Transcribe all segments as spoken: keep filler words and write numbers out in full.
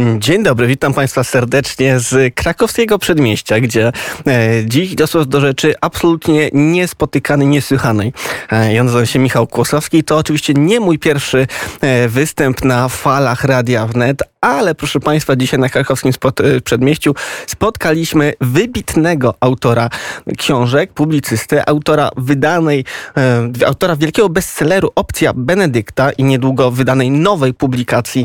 Dzień dobry, witam Państwa serdecznie z krakowskiego przedmieścia, gdzie e, dziś doszło do rzeczy absolutnie niespotykanej, niesłychanej. E, ja nazywam się Michał Kłosowski i to oczywiście nie mój pierwszy e, występ na falach Radia Wnet, ale proszę Państwa, dzisiaj na krakowskim spot, e, przedmieściu spotkaliśmy wybitnego autora książek, publicystę, autora wydanej, e, autora wielkiego bestselleru Opcja Benedykta i niedługo wydanej nowej publikacji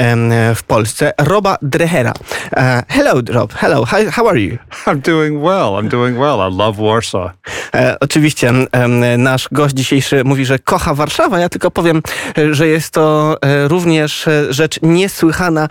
e, w Polsce, Roba Drechera. Uh, hello, Rob. Hello. How, how are you? I'm doing well. I'm doing well. I love Warsaw. E, oczywiście um, nasz gość dzisiejszy mówi, że kocha Warszawę. Ja tylko powiem, że jest to e, również rzecz niesłychana,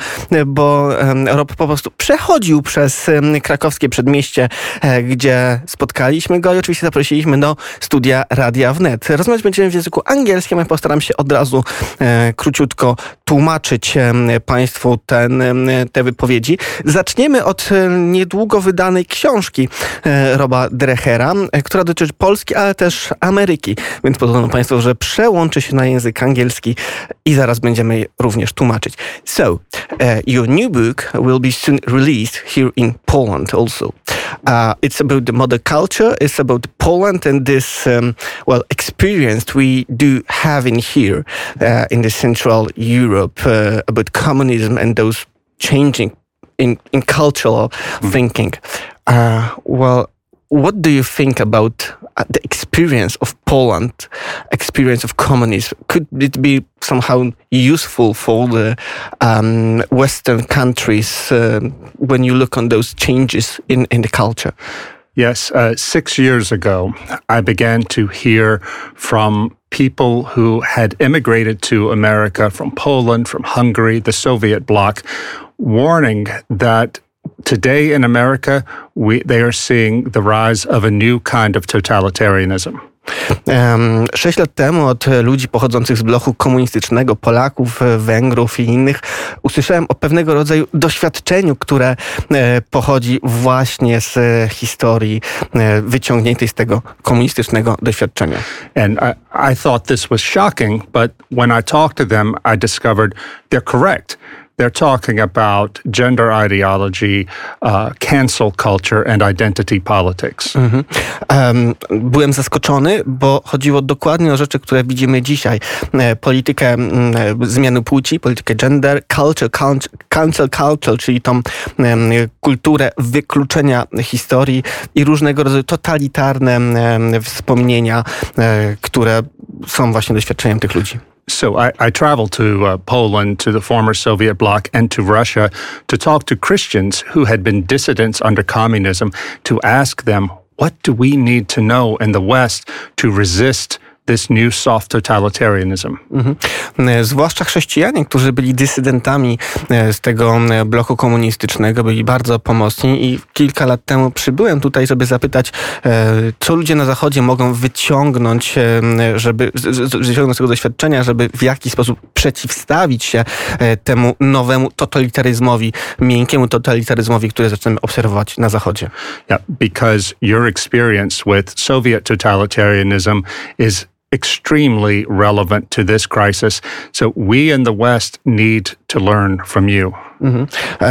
bo e, Rob po prostu przechodził przez e, krakowskie przedmieście, e, gdzie spotkaliśmy go i oczywiście zaprosiliśmy do studia Radia Wnet. Rozmawiać będziemy w języku angielskim, ja postaram się od razu e, króciutko tłumaczyć e, Państwu ten te wypowiedzi. Zaczniemy od niedługo wydanej książki Roba Drechera, która dotyczy Polski, ale też Ameryki. Więc pozwolą Państwo, że przełączy się na język angielski i zaraz będziemy również tłumaczyć. So, uh, your new book will be soon released here in Poland also. Uh, it's about the mother culture, it's about Poland and this, um, well, experience we do have in here, uh, in the Central Europe, uh, about communism and those changing in, in cultural mm. thinking. Uh, well, what do you think about uh, the experience of Poland, experience of communism? Could it be somehow useful for the um, Western countries uh, when you look on those changes in, in the culture? Yes, uh, six years ago, I began to hear from people who had immigrated to America from Poland, from Hungary, the Soviet bloc, warning that today in America, we, they are seeing the rise of a new kind of totalitarianism. Um, sześć lat temu od ludzi pochodzących z bloku komunistycznego, Polaków, Węgrów i innych, usłyszałem o pewnego rodzaju doświadczeniu, które e, pochodzi właśnie z e, historii e, wyciągniętej z tego komunistycznego doświadczenia. And I, I thought this was shocking, but when I talked to them, I discovered they're correct. They're talking about gender ideology, uh, cancel culture and identity politics. Mm-hmm. Um, byłem zaskoczony, bo chodziło dokładnie o rzeczy, które widzimy dzisiaj. E, politykę e, zmiany płci, politykę gender, culture, cancel culture, czyli tą e, kulturę wykluczenia historii i różnego rodzaju totalitarne e, wspomnienia, e, które są właśnie doświadczeniem tych ludzi. So I, I traveled to uh, Poland, to the former Soviet bloc, and to Russia to talk to Christians who had been dissidents under communism, to ask them, what do we need to know in the West to resist this new soft totalitarianism? Mhm. Zwłaszcza chrześcijanie, którzy byli dysydentami z tego bloku komunistycznego, byli bardzo pomocni i kilka lat temu przybyłem tutaj, żeby zapytać, co ludzie na Zachodzie mogą wyciągnąć, żeby wyciągnąć z tego doświadczenia, żeby w jakiś sposób przeciwstawić się temu nowemu totalitaryzmowi, miękkiemu totalitaryzmowi, który zaczynamy obserwować na Zachodzie. Yeah, because your experience with Soviet totalitarianism is extremely relevant to this crisis. So we in the West need to learn from you. Mhm.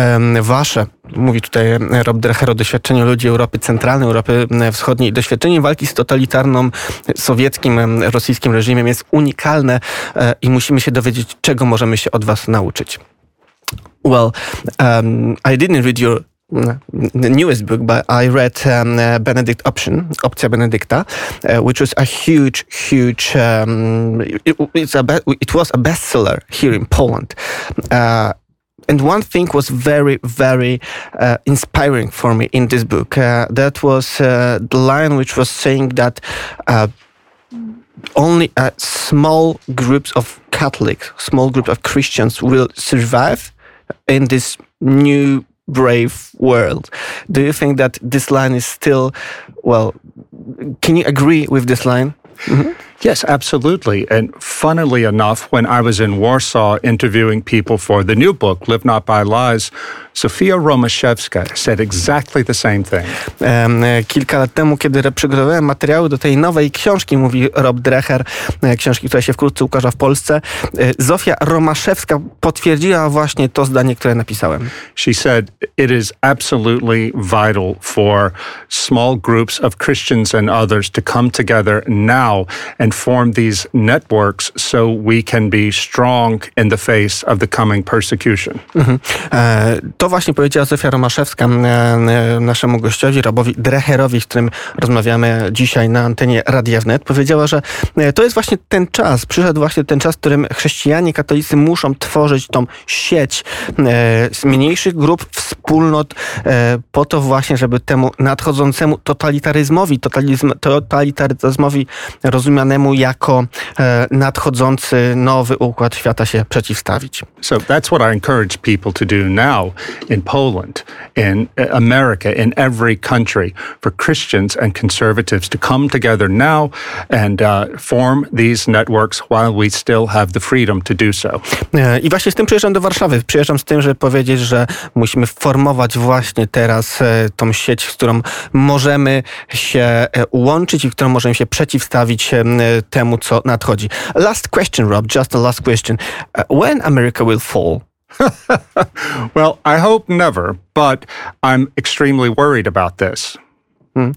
Wasze, mówi tutaj Rob Drecher o doświadczeniu ludzi Europy Centralnej, Europy Wschodniej. Doświadczenie walki z totalitarną sowieckim, rosyjskim reżimem jest unikalne i musimy się dowiedzieć, czego możemy się od was nauczyć. Well, um, I didn't read your the newest book, but I read um, uh, Benedict Option, Opcja Benedykta, uh, which was a huge, huge, um, it, it's a be- it was a bestseller here in Poland. Uh, and one thing was very, very uh, inspiring for me in this book. Uh, that was uh, the line which was saying that uh, only a small groups of Catholics, small group of Christians will survive in this new brave world. Do you think that this line is still, well, can you agree with this line? Mm-hmm. Yes, absolutely. And funnily enough, when I was in Warsaw interviewing people for the new book, Live Not by Lies, Zofia Romaszewska said exactly the same thing. Um, kilka lat temu, kiedy przygotowałem materiały do tej nowej książki, mówi Rob Dreher, książki, która się wkrótce ukaże w Polsce, Zofia Romaszewska potwierdziła właśnie to zdanie, które napisałem. She said, it is absolutely vital for small groups of Christians and others to come together now and form these networks so we can be strong in the face of the coming persecution. Mhm. E, to właśnie powiedziała Zofia Romaszewska e, naszemu gościowi, Robowi Dreherowi, z którym rozmawiamy dzisiaj na antenie Radia Wnet. Powiedziała, że e, to jest właśnie ten czas, przyszedł właśnie ten czas, w którym chrześcijanie katolicy muszą tworzyć tą sieć e, z mniejszych grup, wspólnot, e, po to właśnie, żeby temu nadchodzącemu totalitaryzmowi, totalizm, totalitaryzmowi rozumianemu jako e, nadchodzący nowy układ świata się przeciwstawić. So that's what I encourage people to do now in Poland, in America, in every country, for Christians and conservatives to come together now and uh, form these networks while we still have the freedom to do so. E, I właśnie z tym przyjeżdżam do Warszawy. Przyjeżdżam z tym, żeby powiedzieć, że musimy formować właśnie teraz e, tą sieć, z którą możemy się e, łączyć i w którą możemy się przeciwstawić e, temu, co nadchodzi. Last question, Rob, just a last question. Uh, when America will fall? Well, I hope never, but I'm extremely worried about this. Hmm.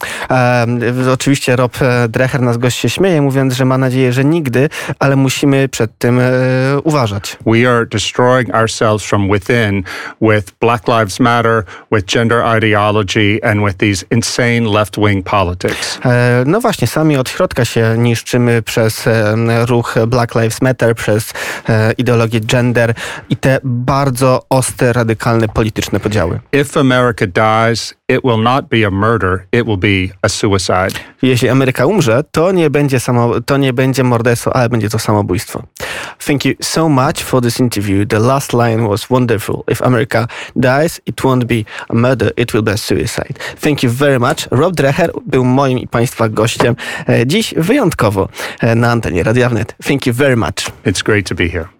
E, oczywiście Rob Dreher, nasz gość, się śmieje, mówiąc, że ma nadzieję, że nigdy, ale musimy przed tym e, uważać. We are destroying ourselves from within with Black Lives Matter, with gender ideology and with these insane left-wing politics. E, no właśnie, sami od środka się niszczymy przez e, ruch Black Lives Matter, przez e, ideologię gender i te bardzo ostre, radykalne polityczne podziały. If America dies, it will not be a murder, it will be a suicide. Jeśli Ameryka umrze, to nie będzie samo, to nie będzie morderstwo, ale będzie to samobójstwo. Thank you so much for this interview. The last line was wonderful. If America dies, it won't be a murder, it will be a suicide. Thank you very much. Rob Dreher był moim i Państwa gościem dziś wyjątkowo na antenie Radia Wnet. Thank you very much. It's great to be here.